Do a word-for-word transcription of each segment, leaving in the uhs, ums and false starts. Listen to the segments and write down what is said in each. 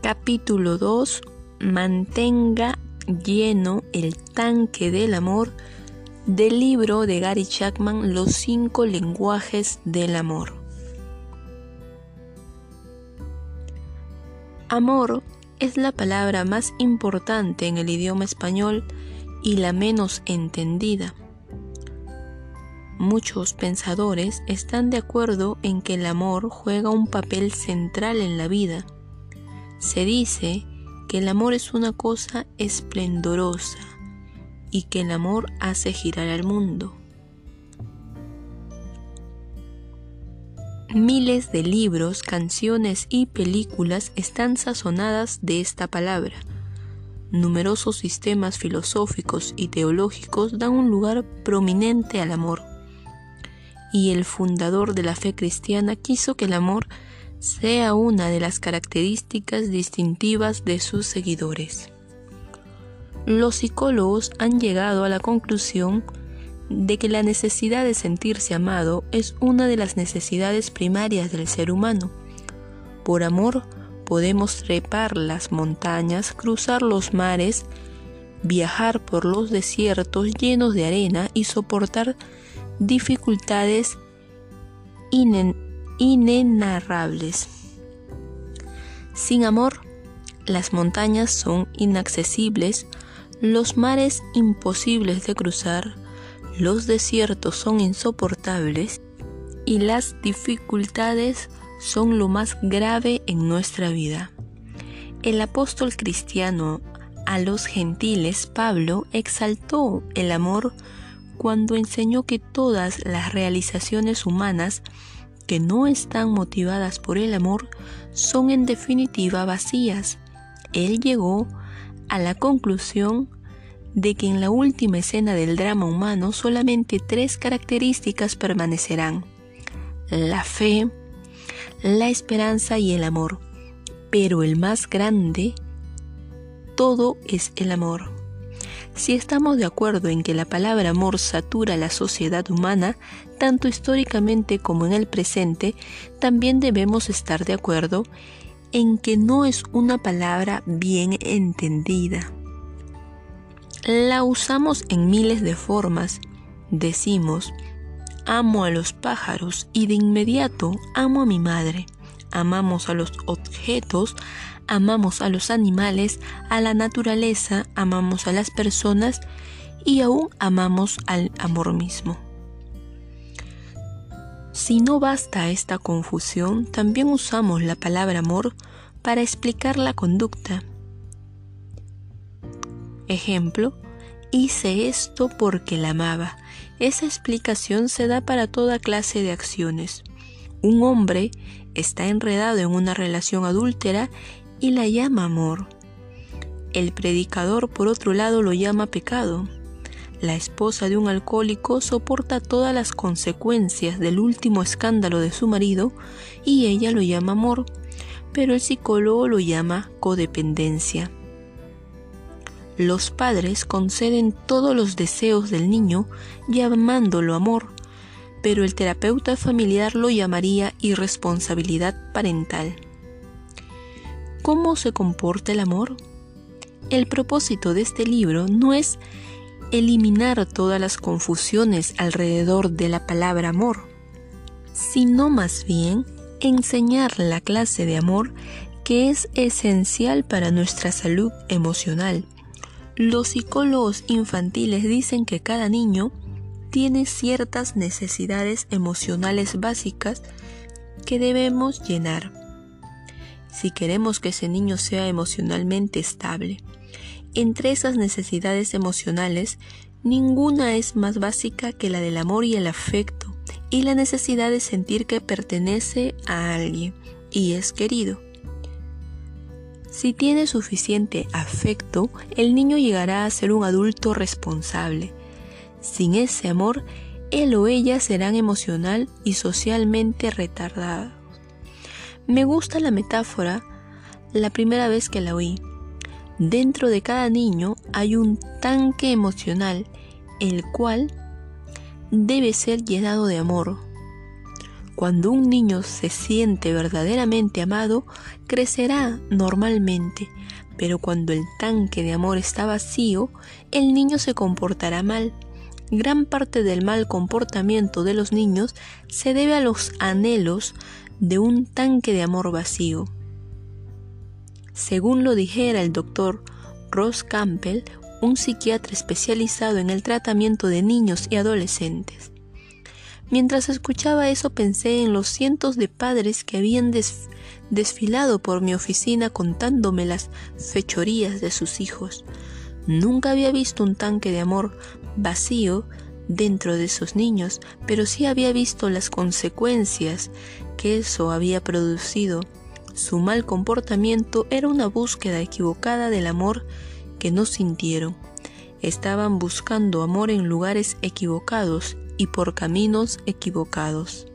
Capítulo dos. Mantenga lleno el tanque del amor, del libro de Gary Chapman, Los cinco lenguajes del amor. Amor es la palabra más importante en el idioma español y la menos entendida. Muchos pensadores están de acuerdo en que el amor juega un papel central en la vida. Se dice que el amor es una cosa esplendorosa y que el amor hace girar al mundo. Miles de libros, canciones y películas están sazonadas de esta palabra. Numerosos sistemas filosóficos y teológicos dan un lugar prominente al amor. Y el fundador de la fe cristiana quiso que el amor sea una de las características distintivas de sus seguidores. Los psicólogos han llegado a la conclusión de que la necesidad de sentirse amado es una de las necesidades primarias del ser humano. Por amor podemos trepar las montañas, cruzar los mares, viajar por los desiertos llenos de arena y soportar dificultades inen- inenarrables. Sin amor, las montañas son inaccesibles, los mares imposibles de cruzar, los desiertos son insoportables y las dificultades son lo más grave en nuestra vida. El apóstol cristiano a los gentiles, Pablo, exaltó el amor cuando enseñó que todas las realizaciones humanas que no están motivadas por el amor son en definitiva vacías. Él llegó a la conclusión de que en la última escena del drama humano solamente tres características permanecerán: la fe, la esperanza y el amor. Pero el más grande, todo es el amor. Si estamos de acuerdo en que la palabra amor satura la sociedad humana, tanto históricamente como en el presente, también debemos estar de acuerdo en que no es una palabra bien entendida. La usamos en miles de formas. Decimos, amo a los pájaros y de inmediato amo a mi madre. Amamos a los objetos, amamos a los animales, a la naturaleza, amamos a las personas y aún amamos al amor mismo. Si no basta esta confusión, también usamos la palabra amor para explicar la conducta. Ejemplo, hice esto porque la amaba. Esa explicación se da para toda clase de acciones. Un hombre está enredado en una relación adúltera y la llama amor. El predicador, por otro lado, lo llama pecado. La esposa de un alcohólico soporta todas las consecuencias del último escándalo de su marido y ella lo llama amor, pero el psicólogo lo llama codependencia. Los padres conceden todos los deseos del niño llamándolo amor, pero el terapeuta familiar lo llamaría irresponsabilidad parental. ¿Cómo se comporta el amor? El propósito de este libro no es eliminar todas las confusiones alrededor de la palabra amor, sino más bien enseñar la clase de amor que es esencial para nuestra salud emocional. Los psicólogos infantiles dicen que cada niño tiene ciertas necesidades emocionales básicas que debemos llenar si queremos que ese niño sea emocionalmente estable. Entre esas necesidades emocionales, ninguna es más básica que la del amor y el afecto, y la necesidad de sentir que pertenece a alguien y es querido. Si tiene suficiente afecto, el niño llegará a ser un adulto responsable. Sin ese amor, él o ella serán emocional y socialmente retardados. Me gusta la metáfora la primera vez que la oí. Dentro de cada niño hay un tanque emocional, el cual debe ser llenado de amor. Cuando un niño se siente verdaderamente amado, crecerá normalmente, pero cuando el tanque de amor está vacío, el niño se comportará mal. Gran parte del mal comportamiento de los niños se debe a los anhelos de un tanque de amor vacío. Según lo dijera el doctor Ross Campbell, un psiquiatra especializado en el tratamiento de niños y adolescentes. Mientras escuchaba eso pensé en los cientos de padres que habían des- desfilado por mi oficina contándome las fechorías de sus hijos. Nunca había visto un tanque de amor vacío dentro de esos niños, pero sí había visto las consecuencias que eso había producido. Su mal comportamiento era una búsqueda equivocada del amor que no sintieron. Estaban buscando amor en lugares equivocados y por caminos equivocados.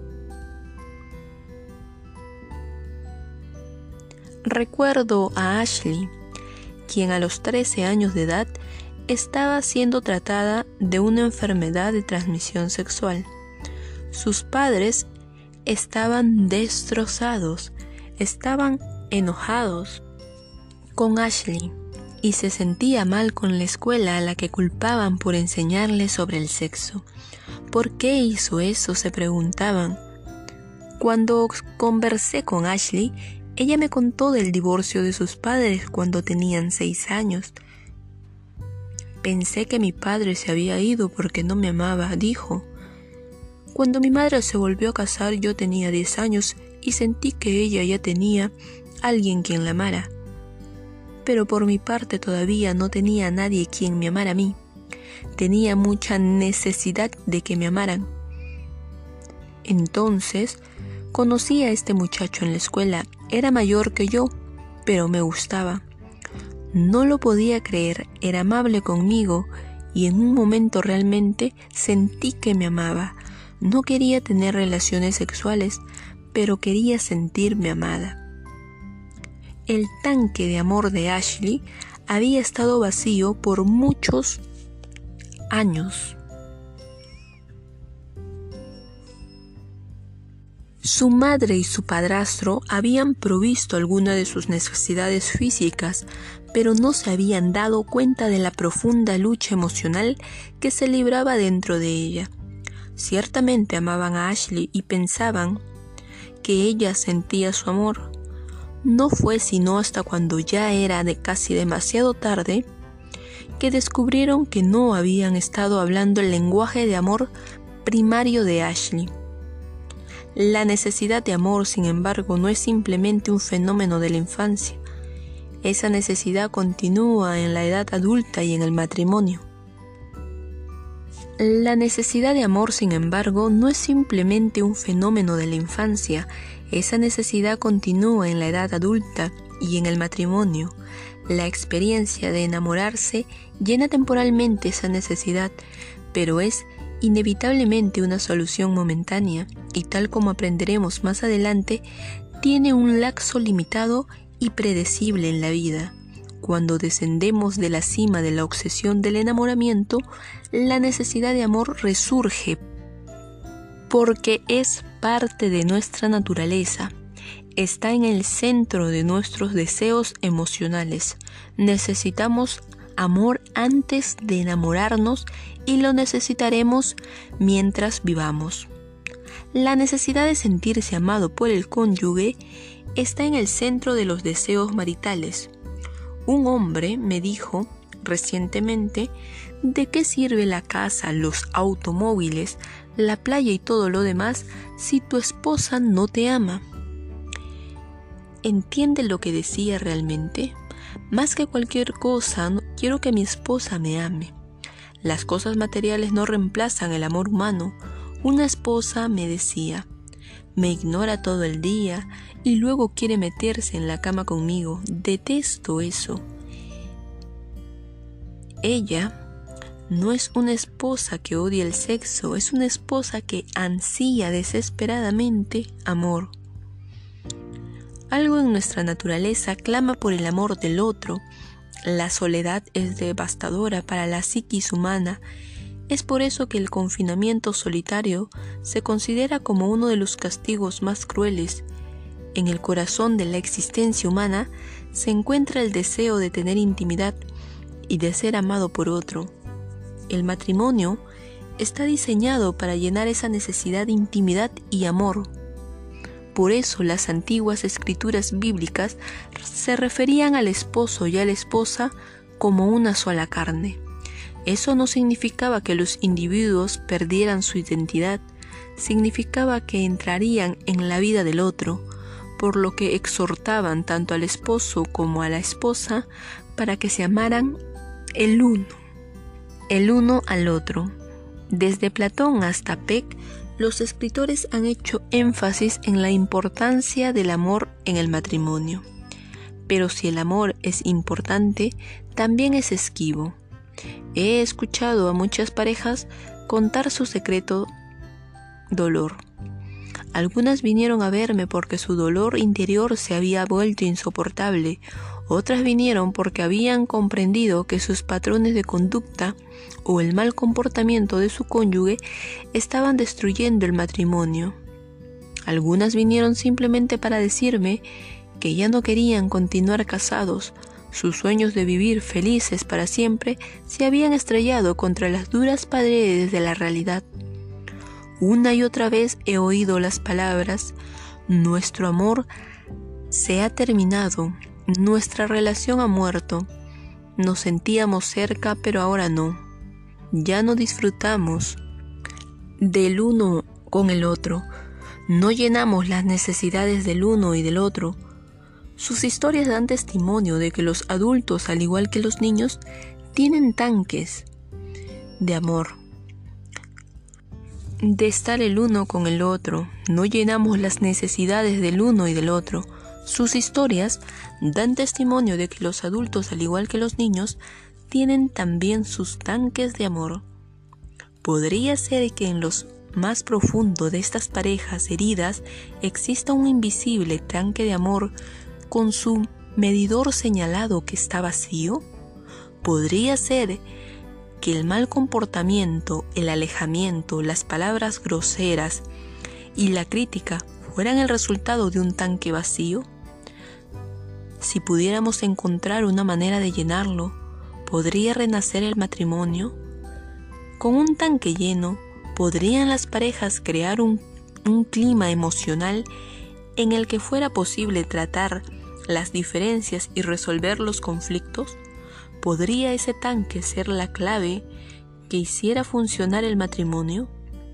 Recuerdo a Ashley, quien a los trece años de edad estaba siendo tratada de una enfermedad de transmisión sexual. Sus padres estaban destrozados, estaban enojados con Ashley y se sentía mal con la escuela a la que culpaban por enseñarle sobre el sexo. ¿Por qué hizo eso?, se preguntaban. Cuando conversé con Ashley, ella me contó del divorcio de sus padres cuando tenían seis años. Pensé que mi padre se había ido porque no me amaba, dijo. Cuando mi madre se volvió a casar yo tenía diez años y sentí que ella ya tenía alguien quien la amara. Pero por mi parte todavía no tenía a nadie quien me amara a mí. Tenía mucha necesidad de que me amaran. Entonces, conocí a este muchacho en la escuela. Era mayor que yo, pero me gustaba. No lo podía creer, era amable conmigo y en un momento realmente sentí que me amaba. No quería tener relaciones sexuales, pero quería sentirme amada. El tanque de amor de Ashley había estado vacío por muchos años. Su madre y su padrastro habían provisto algunas de sus necesidades físicas, pero no se habían dado cuenta de la profunda lucha emocional que se libraba dentro de ella. Ciertamente amaban a Ashley y pensaban que ella sentía su amor. No fue sino hasta cuando ya era de casi demasiado tarde que descubrieron que no habían estado hablando el lenguaje de amor primario de Ashley. La necesidad de amor, sin embargo, no es simplemente un fenómeno de la infancia. Esa necesidad continúa en la edad adulta y en el matrimonio. La necesidad de amor, sin embargo, no es simplemente un fenómeno de la infancia. Esa necesidad continúa en la edad adulta y en el matrimonio. La experiencia de enamorarse llena temporalmente esa necesidad, pero es inevitablemente una solución momentánea y, tal como aprenderemos más adelante, tiene un lapso limitado y predecible en la vida. Cuando descendemos de la cima de la obsesión del enamoramiento, la necesidad de amor resurge porque es parte de nuestra naturaleza. Está en el centro de nuestros deseos emocionales. Necesitamos amor antes de enamorarnos y lo necesitaremos mientras vivamos. La necesidad de sentirse amado por el cónyuge está en el centro de los deseos maritales. Un hombre me dijo recientemente: ¿de qué sirve la casa, los automóviles, la playa y todo lo demás si tu esposa no te ama? ¿Entiende lo que decía realmente? Más que cualquier cosa, quiero que mi esposa me ame. Las cosas materiales no reemplazan el amor humano. Una esposa, me decía, me ignora todo el día y luego quiere meterse en la cama conmigo. Detesto eso. Ella no es una esposa que odia el sexo, es una esposa que ansía desesperadamente amor. Algo en nuestra naturaleza clama por el amor del otro. La soledad es devastadora para la psiquis humana Es por eso que el confinamiento solitario se considera como uno de los castigos más crueles. En el corazón de la existencia humana se encuentra el deseo de tener intimidad y de ser amado por otro. El matrimonio está diseñado para llenar esa necesidad de intimidad y amor. Por eso las antiguas escrituras bíblicas se referían al esposo y a la esposa como una sola carne. Eso no significaba que los individuos perdieran su identidad, significaba que entrarían en la vida del otro, por lo que exhortaban tanto al esposo como a la esposa para que se amaran el uno, el uno al otro. Desde Platón hasta Peck, los escritores han hecho énfasis en la importancia del amor en el matrimonio. Pero si el amor es importante, también es esquivo. He escuchado a muchas parejas contar su secreto dolor. Algunas vinieron a verme porque su dolor interior se había vuelto insoportable. Otras vinieron porque habían comprendido que sus patrones de conducta o el mal comportamiento de su cónyuge estaban destruyendo el matrimonio. Algunas vinieron simplemente para decirme que ya no querían continuar casados. Sus sueños de vivir felices para siempre se habían estrellado contra las duras paredes de la realidad. Una y otra vez he oído las palabras: nuestro amor se ha terminado, nuestra relación ha muerto, nos sentíamos cerca pero ahora no, ya no disfrutamos del uno con el otro, no llenamos las necesidades del uno y del otro. Sus historias dan testimonio de que los adultos, al igual que los niños, tienen tanques de amor, de estar el uno con el otro. No llenamos las necesidades del uno y del otro. Sus historias dan testimonio de que los adultos, al igual que los niños, tienen también sus tanques de amor. Podría ser que en los más profundo de estas parejas heridas exista un invisible tanque de amor con su medidor señalado que está vacío. Podría ser que el mal comportamiento, el alejamiento, las palabras groseras y la crítica fueran el resultado de un tanque vacío. Si pudiéramos encontrar una manera de llenarlo, ¿podría renacer el matrimonio? Con un tanque lleno, ¿podrían las parejas crear un, un clima emocional en el que fuera posible tratar las diferencias y resolver los conflictos? ¿Podría ese tanque ser la clave que hiciera funcionar el matrimonio?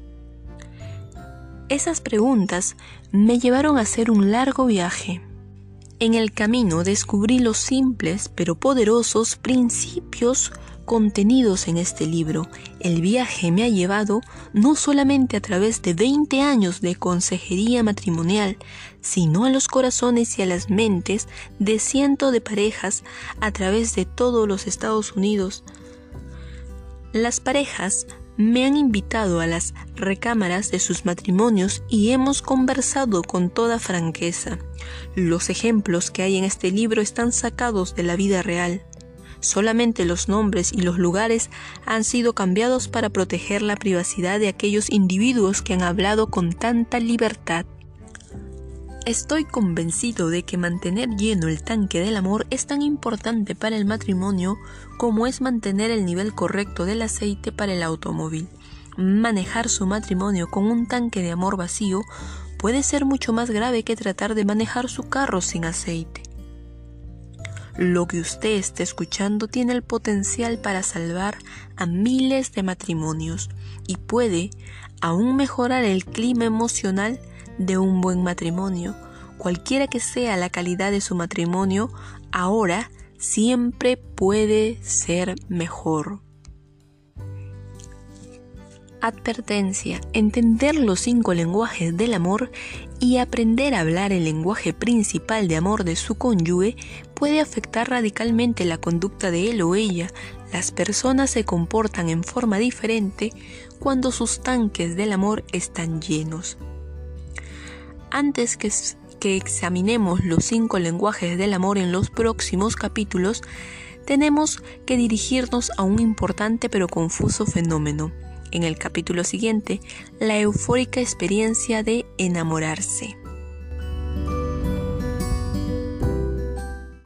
Esas preguntas me llevaron a hacer un largo viaje. En el camino descubrí los simples pero poderosos principios contenidos en este libro. El viaje me ha llevado no solamente a través de veinte años de consejería matrimonial, sino a los corazones y a las mentes de cientos de parejas a través de todos los Estados Unidos. Las parejas me han invitado a las recámaras de sus matrimonios y hemos conversado con toda franqueza. Los ejemplos que hay en este libro están sacados de la vida real. Solamente los nombres y los lugares han sido cambiados para proteger la privacidad de aquellos individuos que han hablado con tanta libertad. Estoy convencido de que mantener lleno el tanque del amor es tan importante para el matrimonio como es mantener el nivel correcto del aceite para el automóvil. Manejar su matrimonio con un tanque de amor vacío puede ser mucho más grave que tratar de manejar su carro sin aceite. Lo que usted está escuchando tiene el potencial para salvar a miles de matrimonios y puede aún mejorar el clima emocional de un buen matrimonio. Cualquiera que sea la calidad de su matrimonio, ahora siempre puede ser mejor. Advertencia: entender los cinco lenguajes del amor y aprender a hablar el lenguaje principal de amor de su cónyuge puede afectar radicalmente la conducta de él o ella. Las personas se comportan en forma diferente cuando sus tanques del amor están llenos. Antes que, que examinemos los cinco lenguajes del amor en los próximos capítulos, tenemos que dirigirnos a un importante pero confuso fenómeno. En el capítulo siguiente, la eufórica experiencia de enamorarse.